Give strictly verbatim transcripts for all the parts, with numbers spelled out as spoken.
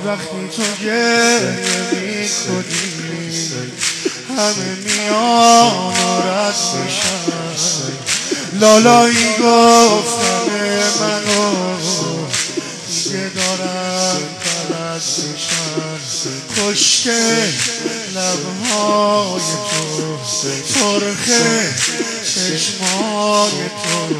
وقتی تو گریه میکنی همه میان و رد میشن لالایی گفتم منو دیگه دارم غلط میشن کشته لبهای تو ترخه چشمای تو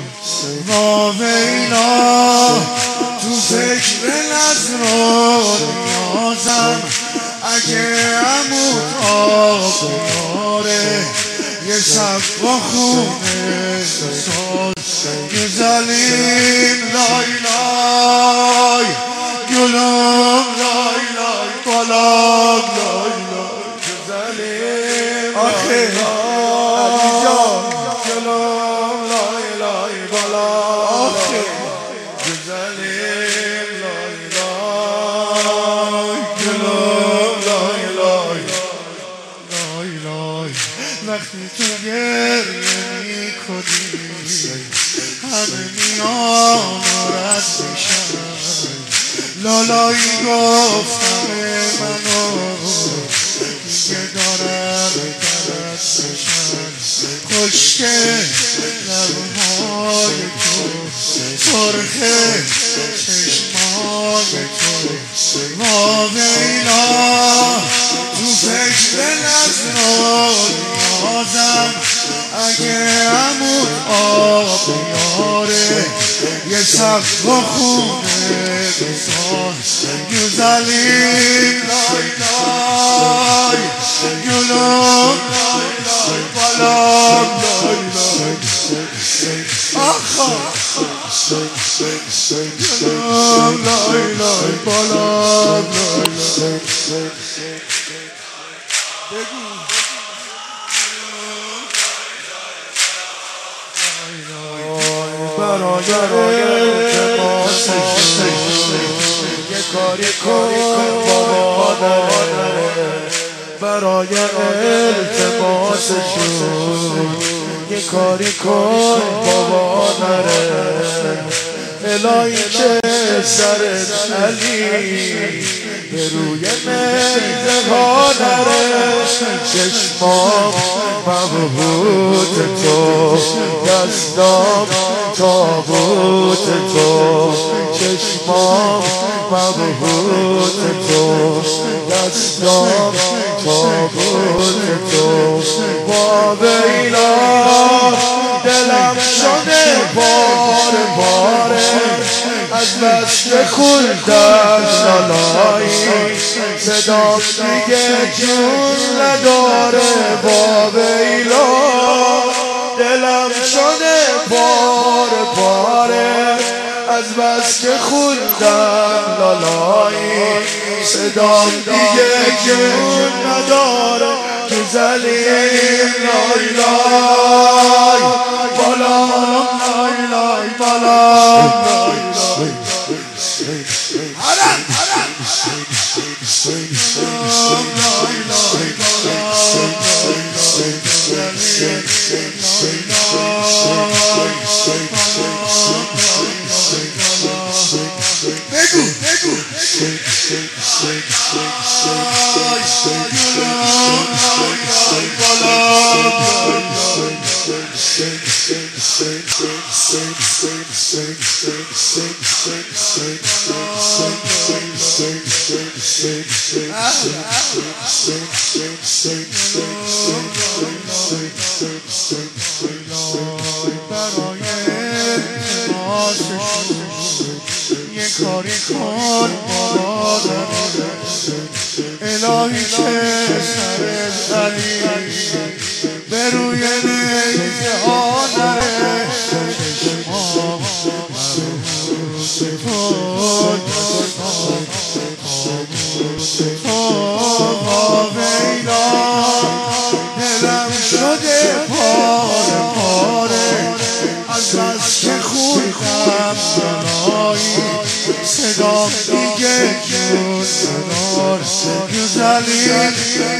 واویلا تو فکر نظر نیازم اگه عمود آب بیاره یه صف با خونه ساز گزلیم لای لای گلوم لای لای بالا لای لای گزلیم آخه علی جان گلوم لای لای بالا آخه گزلیم لای لای گلوم لای لای لای لای وقتی تو گریه میکنی همه میان و رد میشن لالایی گفتم منو دیگه دارم غلط میشن کشته لبهای تو ترخه چشمای تو واویلا تو فکر نظر نیازم اگه عمود آب بیاره یه صف با خونه بساز گزلیم لای لای گلوم لای لای بالام لای لای آخا گلوم لای لای بالام لای لای بگو برای التماس یه کاری کن بابا داره برای التماس یه کاری کن بابا نره الهی که سرت علی به روی نیزه ها نره چشمام مبهوت تو دستام تابوت تو چشمام مبهوت تو دستام تابوت تو واویلا دلم شده باره باره از بسته خوندم لالایی صدام دیگه جون نداره واویلا دلم شده باره باره از بس که خوندم لالایی صدام دیگه جون نداره گزلیم لای لای بالا لای لای بالا لای لای حرم حرم لای لای بگو بگو یه کاری کن الهی که سرت علی به روی نیزه ها نره چشمام تو واویلا دلم شده پاره پاره از بس که خوندم بلایی صدام دیگه جون ندار گزلیم